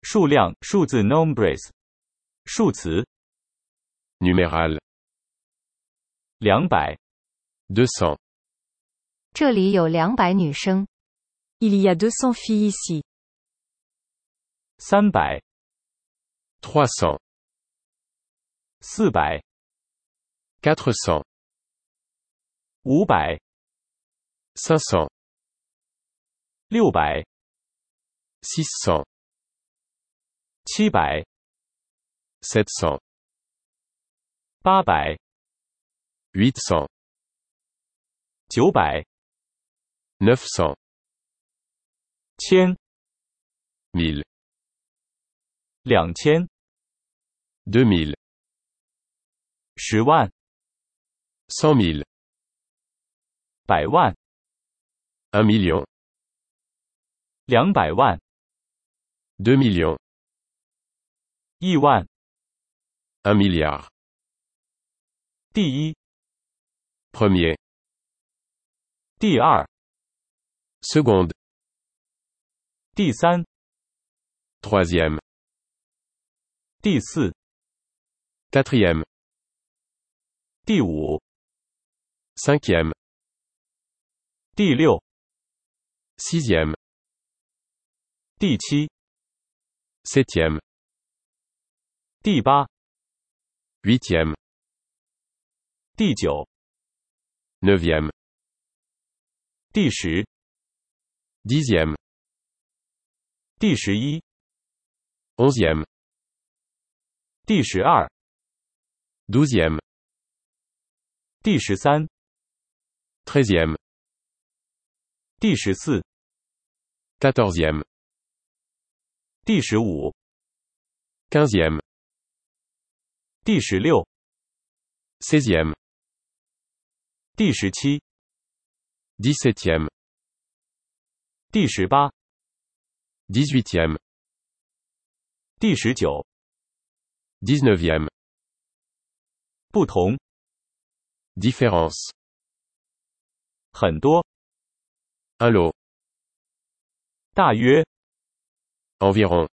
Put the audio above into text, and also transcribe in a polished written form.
数量数字 nombres。数词 Numéral. 200。 200. 这里有200女生。 Il y a 200 filles ici. 300。 300. 400。 400. 500。 500. 600。 600. 700。 700. 800。 800. 900。 900. 1000。 1000. 2000。 2000. 10万。 100 000. 100万。 1 million. 200万。 2 millions. 亿万。 1 milliard. 第一。 Premier. 第二。 Seconde. 第三。 Troisième. 第四。 Quatrième. 第五。 Cinquième. 第六。 Sixième. 第七。 Septième. 第八。 Huitième. 第九。 Neuvième. 第十。 Dixième. 第11。 Onzième. 第12。 Douzième. 第13。 Treizième. 第14。 Quatorzième. 第15。 Quinzième. 第16。 Seizième. 第17。 Dix-septième. 第18。 Dix-huitième. 第19。 Dix-neuvième. 不同。 Différence. 很多。 Un lot. 大约。 Environ.